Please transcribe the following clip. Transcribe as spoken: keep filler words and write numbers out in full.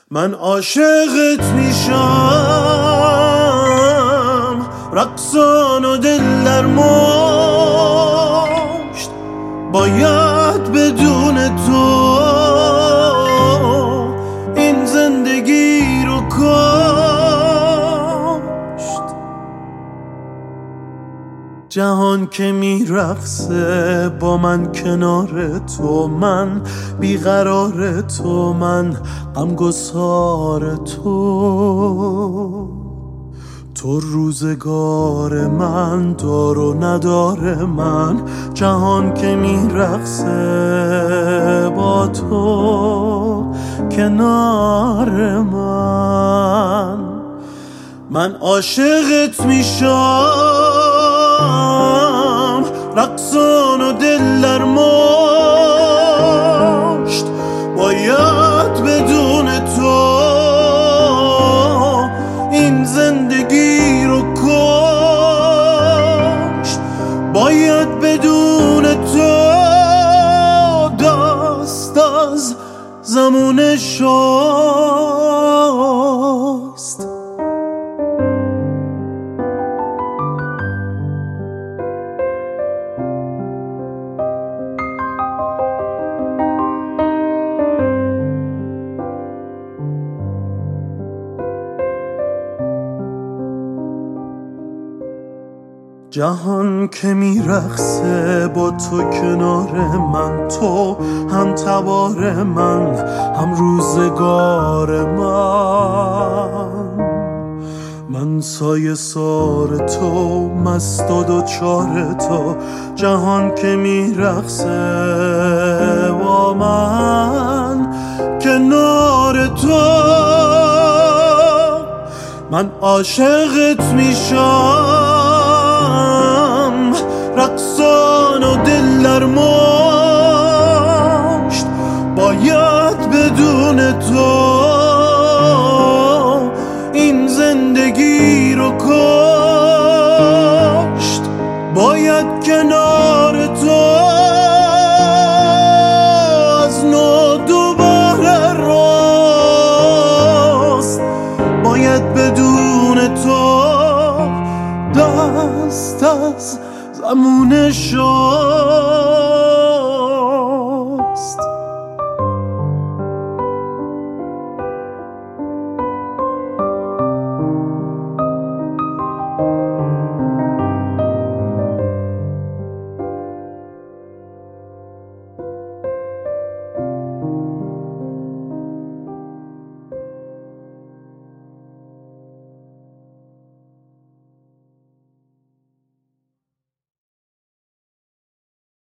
من عاشقت میشم، رقصان و دل در مشت، باید بدون تو این زندگی رو کشت. جهان که میرقصه با من کنار تو، من بیقرار تو، من غمگسار تو. تو روزگار من، دار و ندار من، جهان که میرقصه با تو کنار من. من عاشقت میشم، رقصان و دل در مشت، باید بدون تو این زندگی رو کشت. باید بدون تو دست از زمون شست. جهان که میرقصه با تو کنار من، تو هم تبار من، هم روزگار من. من سایه سار تو، مست و دوچار تو، جهان که میرقصه با من کنار تو. من عاشقت میشم، رقصان و دل در مشت،